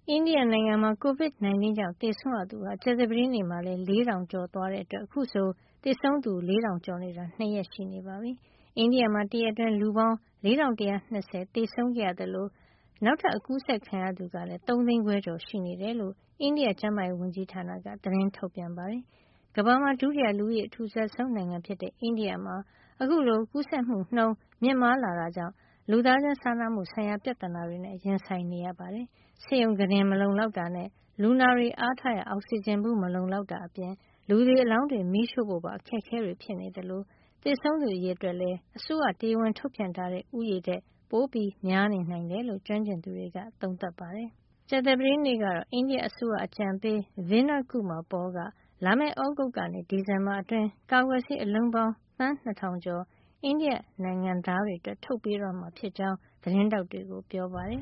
အိန္ဒိယနိုင်ငံမှာ COVID-19 ကြောင့်သေဆုံးရသူဟာကြာသပတေးနေ့မှာလည်း 4,000 ကျော်သွားတဲ့အတွက် အခုဆိုသေဆုံးသူ 4,000 ကျော်နေတာ 2 ရက်ရှိနေပါပြီ။ အိန္ဒိယမှာ တရက်အတွင်း လူပေါင်း 4,120 သေဆုံးခဲ့ရသလို နောက်ထပ် ကူးစက်ခံရသူကလည်း 3 သိန်းခွဲကျော်ရှိနေတယ်လို့ အိန္ဒိယကျန်းမာရေးဝန်ကြီးဌာနက သတင်းထုတ်ပြန်ပါတယ်။ ကမ္ဘာမှာ ဒုတိယလူဦးရေအထူထပ်ဆုံးနိုင်ငံဖြစ်တဲ့ အိန္ဒိယမှာ အခုလို ကူးစက်မှုနှုန်းမြင့်မားလာတာကြောင့် လူသားချင်းစာနာမှုဆိုင်ရာ ပြဿနာတွေနဲ့ ရင်ဆိုင်နေရပါတယ်။ ဆေးရုံကုတင်မလုံလောက်တာနဲ့ လူနာတွေအားထားရာ အောက်ဆီဂျင်ဗူး မလုံလောက်တာအပြင် လူသေအလောင်းတွေ မီးရှို့ဖို့ပါ အခက်အခဲတွေ ဖြစ်နေသလို သေဆုံးသူအရေအတွက်လည်း အစိုးရတရားဝင်ထုတ်ပြန်ထားတဲ့ ဦးရေထက်ပိုများနေနိုင်တယ်လို့ ကျွမ်းကျင်သူတွေက သုံးသပ်ပါတယ်။ ကြာသပတေးနေ့ကတော့ အိန္ဒိယအစိုးရအကြံပေး Vinay Kumar Paul က လာမယ့် သြဂုတ်ကနေ ဒီဇင်ဘာအတွင်း ကာကွယ်ဆေးအလုံးပေါင်း သန်း ၂,၀၀၀ ကျော် အိန္ဒိယနိုင်ငံသားတွေအတွက် ထုတ်ပေးတော့မှာဖြစ်ကြောင်း သတင်းထောက်တွေကို ပြောပါတယ်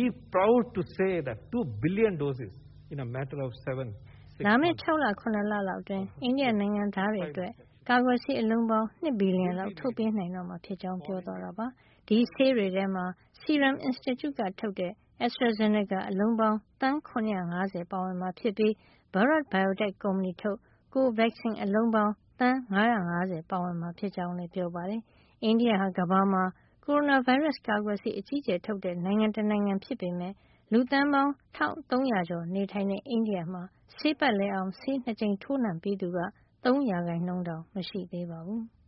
။ လာမယ့် ၆ လ ၇ လလောက်အတွင်း အိန္ဒိယနိုင်ငံသားတွေအတွက် ကာကွယ်ဆေးအလုံးပေါင်း 2 ဘီလီယံလောက် ထုတ်ပေးနိုင်တော့မှာဖြစ်ကြောင်း ပြောသွားတာပါ။ ဒီဆေးတွေထဲမှာ Serum Institute ကထုတ်တဲ့ AstraZeneca အလုံးပေါင်း သန်း ၇၅၀ ပါဝင်မှာဖြစ်ပြီး Bharat Biotech ကုမ္ပဏီထုတ် Covaxin အလုံးပေါင်း သန်း ၅၅၀ ပါဝင်မှာဖြစ်ကြောင်းလည်း ပြောပါတယ်။ အိန္ဒိယဟာ ကမ္ဘာမှာ ကိုရိုနာဗိုင်းရပ်စ်ကာကွယ်ဆေး အကြီးအကျယ်ထုတ်တဲ့ နိုင်ငံတနိုင်ငံဖြစ်ပေမယ့် လူသန်းပေါင်း ၁,၃၀၀ ကျော်နေထိုင်တဲ့ အိန္ဒိယမှာ ဆေးပတ်လည်အောင် ဆေး 2 ကြိမ်ထိုးနှံပြီးသူက ၃ % တောင် မရှိသေးပါဘူး။